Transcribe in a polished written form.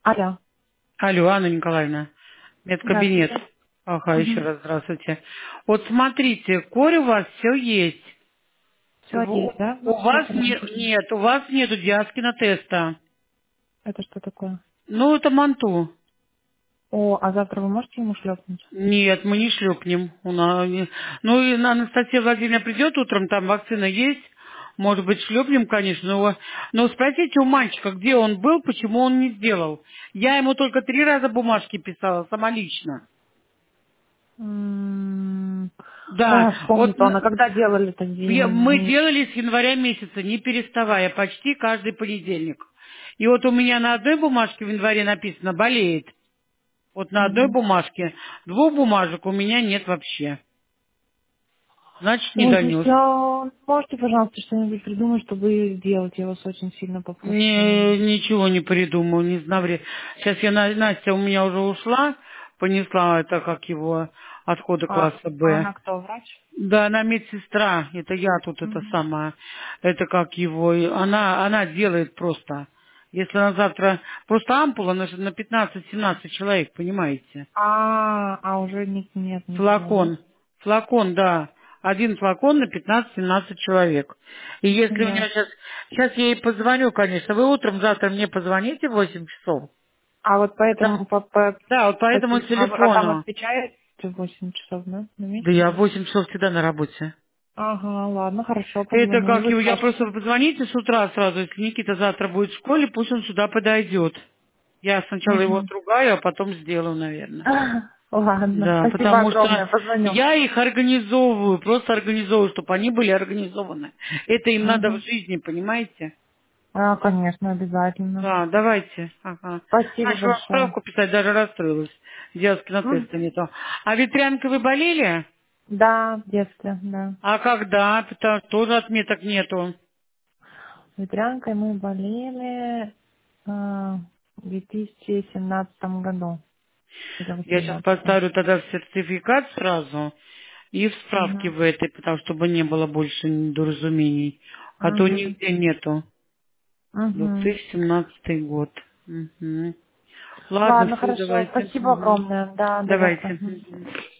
Алло. Алло, Анна Николаевна, медкабинет. Здравствуйте. Ага, еще Угу. раз здравствуйте. Вот смотрите, корь у вас все есть. Все есть, да? У Ну, вас завтра напишем. нет, у вас нету Диаскина теста. Это что такое? Ну, это манту. О, а завтра вы можете ему шлепнуть? Нет, мы не шлепнем. Ну, и Анастасия Владимировна придет утром, там вакцина есть. Может быть, шлепнем, конечно, но спросите у мальчика, где он был, почему он не сделал. Я ему только 3 раза бумажки писала, самолично. М, Да, Ой, вспомнит он. А когда делали это Мы день? делали с января месяца, не переставая, почти каждый понедельник. И вот у меня на одной бумажке в январе написано «болеет». Вот на одной бумажке. 2 бумажек у меня нет вообще. Значит, не Ой, донес. Витя, можете, пожалуйста, что-нибудь придумать, чтобы сделать? Я вас очень сильно попрошу. Ничего не придумал, не знаю. Сейчас Настя у меня уже ушла, понесла это, как его, отходы А класса Б. она кто, врач? Да, она медсестра, это я тут это Мгм. сама, это как его, она делает просто. Если она завтра, просто ампула на 15-17 человек, понимаете? Уже нет, ничего, да? Флакон, флакон, да, один флакон на 15-17 человек. И если у меня Я. сейчас я ей позвоню, конечно, вы утром завтра мне позвоните в 8 часов? А вот Да, поэтому да, вот по этому там телефону. отвечает в 8 часов, да? На Да месте? я в 8 часов всегда на работе. Ага, ладно, хорошо, Это позвоню. И как вы его, я скажете. просто позвоните с утра сразу, если Никита завтра будет в школе, пусть он сюда подойдет. Я сначала его Угу. отругаю, а потом сделаю, наверное. Ладно, Да, спасибо потому что огромное, позвоню. я их организовываю, просто организовываю, чтобы они были организованы. Это им надо в Угу. жизни, понимаете? Конечно, обязательно. Да, давайте. Ага. Спасибо Начала большое. справку писать, даже расстроилась. Детского М? теста нету. А ветрянкой вы болели? Да, в детстве, да. А когда? Потому что тоже отметок нету. Ветрянкой мы болели в 2017 году. Или в Я сейчас 18. поставлю тогда в сертификат сразу и в справке Угу. в этой, потому чтобы не было больше недоразумений. А то Угу. нигде нету. Угу. 2017 год. Мгм. Ладно, Ладно, все, хорошо. давайте. Спасибо Мгм. огромное. Да, до завтра. Давайте. Мгм. Мгм.